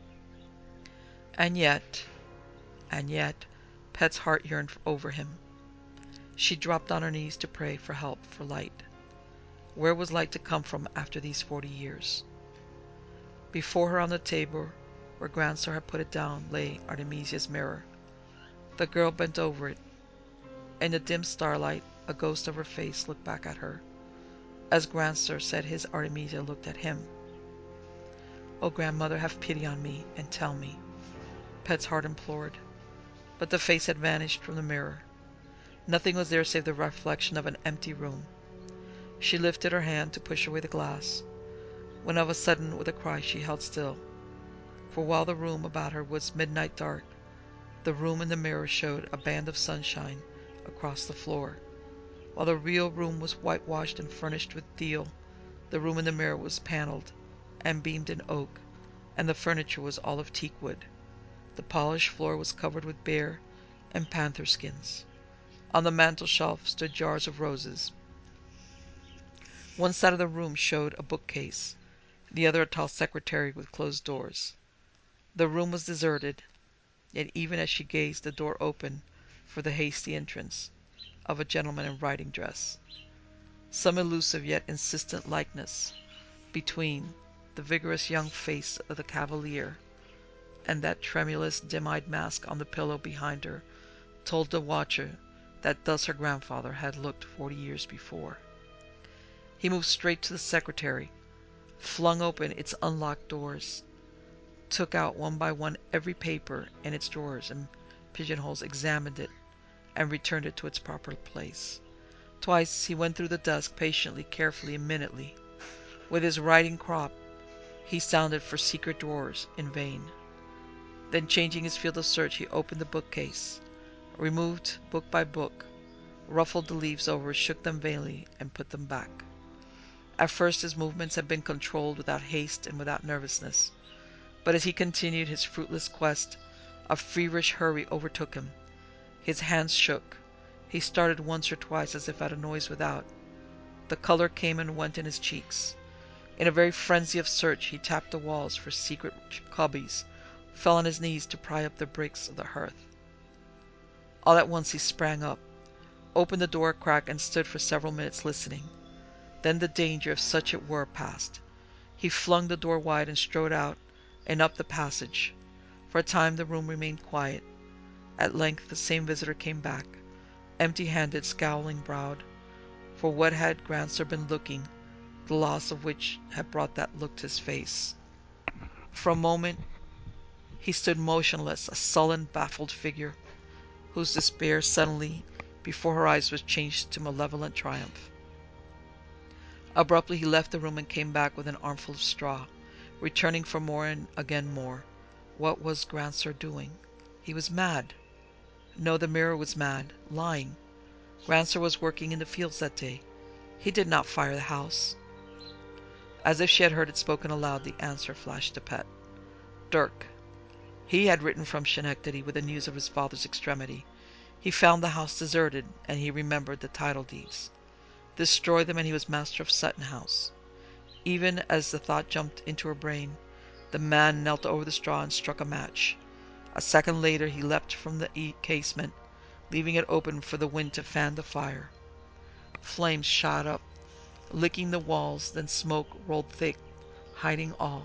And yet, and yet, Pet's heart yearned over him. She dropped on her knees to pray for help, for light. Where was light to come from after these forty years? Before her on the table, where Grandsir had put it down, lay Artemisia's mirror. The girl bent over it. In the dim starlight, a ghost of her face looked back at her. As Grandsir said his, Artemisia looked at him. "Oh, grandmother, have pity on me, and tell me," Pet's heart implored. But the face had vanished from the mirror. Nothing was there save the reflection of an empty room. She lifted her hand to push away the glass, when of a sudden, with a cry, she held still. For while the room about her was midnight dark, the room in the mirror showed a band of sunshine across the floor. While the real room was whitewashed and furnished with deal, the room in the mirror was panelled and beamed in oak, and the furniture was all of teak wood. The polished floor was covered with bear and panther skins. On the mantel-shelf stood jars of roses. One side of the room showed a bookcase, the other a tall secretary with closed doors. The room was deserted, yet even as she gazed, the door opened for the hasty entrance of a gentleman in riding dress. Some elusive yet insistent likeness between the vigorous young face of the cavalier and that tremulous, dim-eyed mask on the pillow behind her told the watcher that thus her grandfather had looked forty years before. He moved straight to the secretary, flung open its unlocked doors, took out one by one every paper in its drawers and pigeonholes, examined it, and returned it to its proper place. Twice he went through the dusk, patiently, carefully, and minutely. With his riding crop he sounded for secret drawers, in vain. Then, changing his field of search, he opened the bookcase, removed book by book, ruffled the leaves over, shook them vainly, and put them back. At first his movements had been controlled, without haste and without nervousness. But as he continued his fruitless quest, a feverish hurry overtook him. His hands shook. He started once or twice as if at a noise without. The color came and went in his cheeks. In a very frenzy of search he tapped the walls for secret cubbies, fell on his knees to pry up the bricks of the hearth. All at once he sprang up, opened the door a crack, and stood for several minutes listening. Then the danger, if such it were, passed. He flung the door wide and strode out and up the passage. For a time the room remained quiet. At length the same visitor came back, empty-handed, scowling-browed. For what had Grandsir been looking, the loss of which had brought that look to his face? For a moment he stood motionless, a sullen, baffled figure, whose despair suddenly before her eyes was changed to malevolent triumph. Abruptly he left the room and came back with an armful of straw, returning for more and again more. What was Grandsir doing? He was mad. No, the mirror was mad, lying. Grandsir was working in the fields that day. He did not fire the house. As if she had heard it spoken aloud, the answer flashed to Pet. Dirk. He had written from Schenectady with the news of his father's extremity. He found the house deserted, and he remembered the title deeds. Destroy them, and he was master of Sutton House. Even as the thought jumped into her brain, the man knelt over the straw and struck a match. A second later he leapt from the casement, leaving it open for the wind to fan the fire. Flames shot up, licking the walls, then smoke rolled thick, hiding all.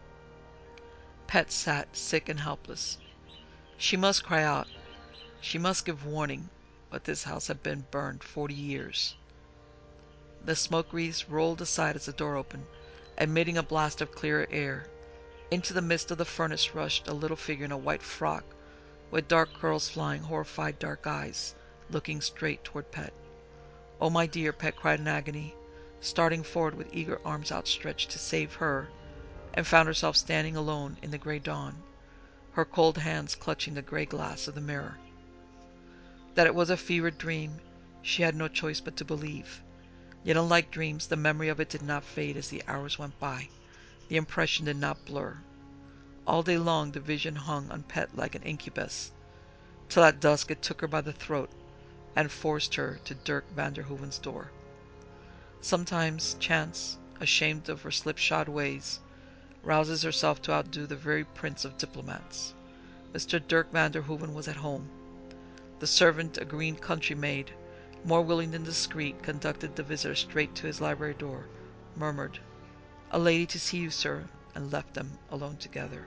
Pet sat sick and helpless. She must cry out. She must give warning, but this house had been burned forty years. The smoke wreaths rolled aside as the door opened, admitting a blast of clearer air. Into the midst of the furnace rushed a little figure in a white frock, with dark curls flying, horrified dark eyes, looking straight toward Pet. "Oh, my dear," Pet cried in agony, starting forward with eager arms outstretched to save her, and found herself standing alone in the grey dawn, her cold hands clutching the grey glass of the mirror. That it was a fevered dream, she had no choice but to believe. Yet unlike dreams, the memory of it did not fade as the hours went by. The impression did not blur. All day long the vision hung on Pet like an incubus, till at dusk it took her by the throat and forced her to Dirk van der Hoeven's door. Sometimes chance, ashamed of her slipshod ways, rouses herself to outdo the very prince of diplomats. Mister Dirk van der Hoeven was at home. The servant, a green country maid, more willing than discreet, conducted the visitor straight to his library door, murmured, "A lady to see you, sir," and left them alone together.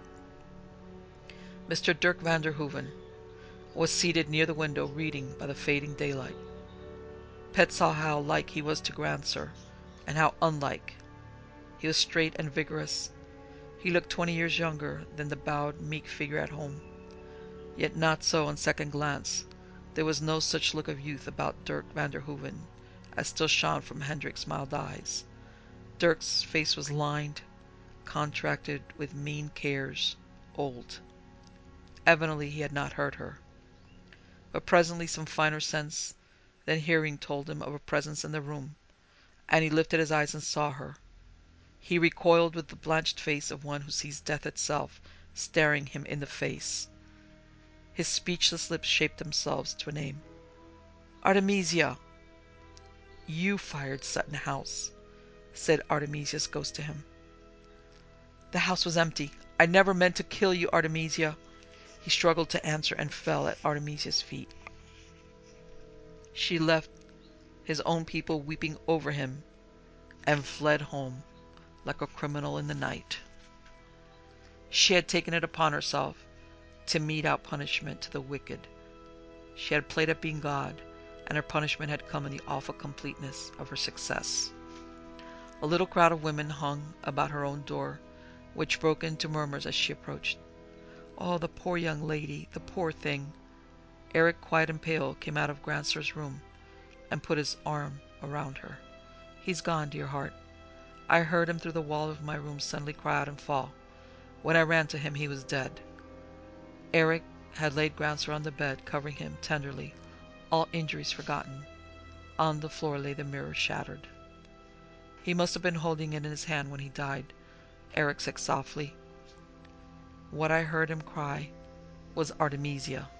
Mister Dirk van der Hoeven was seated near the window, reading by the fading daylight. Pet saw how like he was to Grandsir, and how unlike. He was straight and vigorous. He looked twenty years younger than the bowed, meek figure at home. Yet not so on second glance. There was no such look of youth about Dirk van der Hoeven as still shone from Hendrik's mild eyes. Dirk's face was lined, contracted with mean cares, old. Evidently he had not heard her. But presently some finer sense than hearing told him of a presence in the room, and he lifted his eyes and saw her. He recoiled with the blanched face of one who sees death itself staring him in the face. His speechless lips shaped themselves to a name. "Artemisia!" "You fired Sutton House," said Artemisia's ghost to him. "The house was empty. I never meant to kill you, Artemisia." He struggled to answer and fell at Artemisia's feet. She left his own people weeping over him and fled home like a criminal in the night. She had taken it upon herself to mete out punishment to the wicked. She had played at being God, and her punishment had come in the awful completeness of her success. A little crowd of women hung about her own door, which broke into murmurs as she approached. "Oh, the poor young lady, the poor thing!" Eric, quiet and pale, came out of Grandsir's room and put his arm around her. "He's gone, dear heart. I heard him through the wall of my room suddenly cry out and fall. When I ran to him, he was dead." Eric had laid Grandsir on the bed, covering him tenderly, all injuries forgotten. On the floor lay the mirror, shattered. "He must have been holding it in his hand when he died," Eric said softly. "What I heard him cry was Artemisia."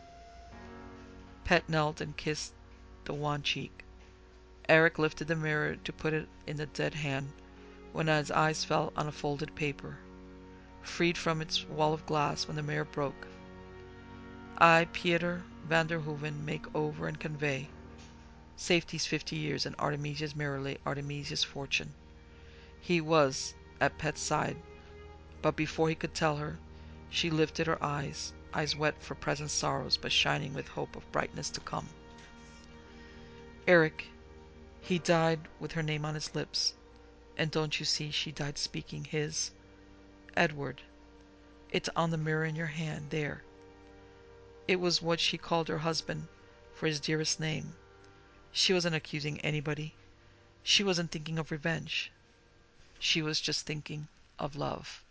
Pet knelt and kissed the wan cheek. Eric lifted the mirror to put it in the dead hand, when his eyes fell on a folded paper, freed from its wall of glass when the mirror broke. "I, Pieter van der Hoeven, make over and convey." Safety's fifty years, and Artemisia's mirror lay Artemisia's fortune. He was at Pet's side, but before he could tell her, she lifted her eyes, eyes wet for present sorrows, but shining with hope of brightness to come. "Eric, he died with her name on his lips, and don't you see she died speaking his? Edward, it's on the mirror in your hand, there. It was what she called her husband for his dearest name. She wasn't accusing anybody. She wasn't thinking of revenge. She was just thinking of love."